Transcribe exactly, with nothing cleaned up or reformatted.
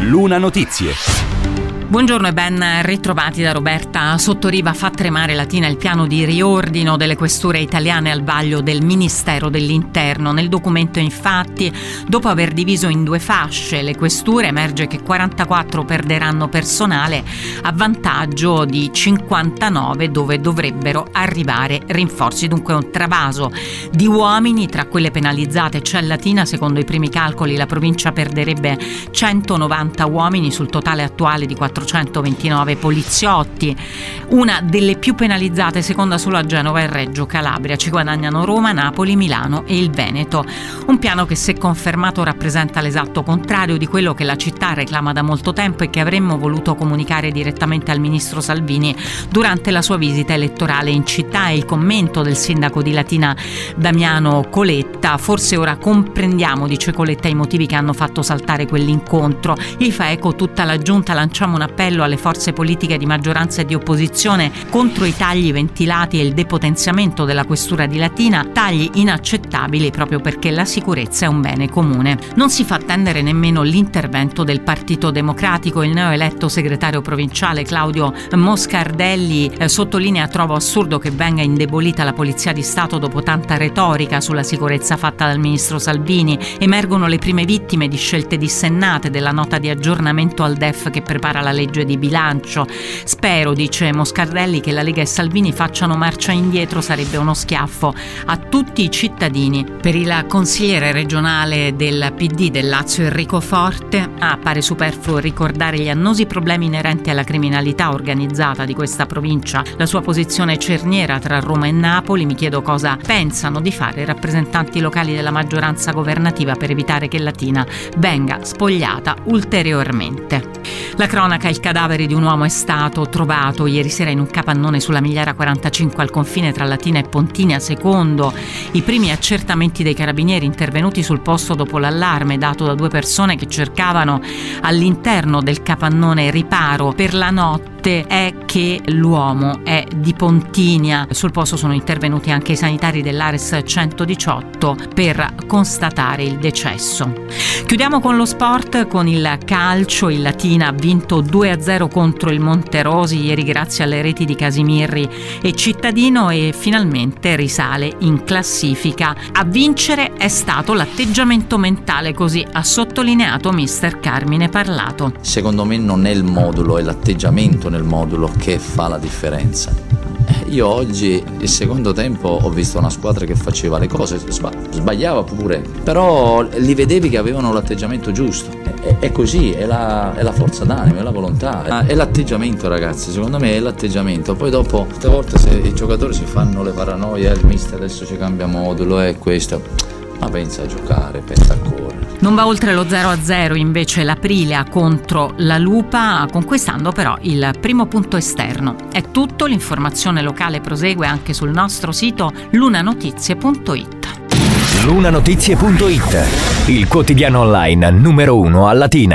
Luna Notizie. Buongiorno e ben ritrovati da Roberta Sottoriva. Fa tremare Latina il piano di riordino delle questure italiane al vaglio del Ministero dell'Interno. Nel documento, infatti, dopo aver diviso in due fasce le questure, emerge che quarantaquattro perderanno personale a vantaggio di cinquantanove dove dovrebbero arrivare rinforzi. Dunque un travaso di uomini. Tra quelle penalizzate c'è Latina. Secondo i primi calcoli la provincia perderebbe centonovanta uomini sul totale attuale di quattrocentoventinove poliziotti. Una delle più penalizzate, seconda solo a Genova e Reggio Calabria. Ci guadagnano Roma, Napoli, Milano e il Veneto. Un piano che, se confermato, rappresenta l'esatto contrario di quello che la città reclama da molto tempo e che avremmo voluto comunicare direttamente al ministro Salvini durante la sua visita elettorale in città. E il commento del sindaco di Latina Damiano Coletta: forse ora comprendiamo, dice Coletta, i motivi che hanno fatto saltare quell'incontro. Gli fa eco tutta la giunta. Lanciamo un appello alle forze politiche di maggioranza e di opposizione contro i tagli ventilati e il depotenziamento della questura di Latina, tagli inaccettabili proprio perché la sicurezza è un bene comune. Non si fa attendere nemmeno l'intervento del Partito Democratico. Il neoeletto segretario provinciale Claudio Moscardelli eh, sottolinea: trovo assurdo che venga indebolita la Polizia di Stato dopo tanta retorica sulla sicurezza fatta dal ministro Salvini. Emergono le prime vittime di scelte dissennate della nota di aggiornamento al D E F che prepara la legge di bilancio. Spero, dice Moscardelli, che la Lega e Salvini facciano marcia indietro, sarebbe uno schiaffo a tutti i cittadini. Per il consigliere regionale del P D del Lazio Enrico Forte, ah, pare superfluo ricordare gli annosi problemi inerenti alla criminalità organizzata di questa provincia, la sua posizione cerniera tra Roma e Napoli. Mi chiedo cosa pensano di fare i rappresentanti locali della maggioranza governativa per evitare che Latina venga spogliata ulteriormente. La cronaca: il cadavere di un uomo è stato trovato ieri sera in un capannone sulla Migliara quarantacinque al confine tra Latina e Pontinia. Secondo i primi accertamenti dei carabinieri intervenuti sul posto dopo l'allarme dato da due persone che cercavano all'interno del capannone riparo per la notte, è che l'uomo è di Pontinia. Sul posto sono intervenuti anche i sanitari dell'Ares centodiciotto per constatare il decesso. Chiudiamo con lo sport, con il calcio. Il Latina ha vinto due a zero contro il Monterosi ieri grazie alle reti di Casimirri e Cittadino e finalmente risale in classifica. A vincere è stato l'atteggiamento mentale, così ha sottolineato mister Carmine Parlato. Secondo me non è il modulo, è l'atteggiamento nel modulo che fa la differenza. Io oggi, il secondo tempo, ho visto una squadra che faceva le cose, sbagliava pure, però li vedevi che avevano l'atteggiamento giusto. È, è così, è la, è la forza d'animo, è la volontà, è l'atteggiamento, ragazzi, secondo me è l'atteggiamento. Poi dopo, tutte volte se i giocatori si fanno le paranoie, il mister adesso ci cambia modulo, è questo, ma pensa a giocare, pensa a correre. Non va oltre lo zero a zero invece l'Aprilia contro la Lupa, conquistando però il primo punto esterno. È tutto, l'informazione locale prosegue anche sul nostro sito lunanotizie punto it. Lunanotizie punto it, il quotidiano online numero uno a Latina.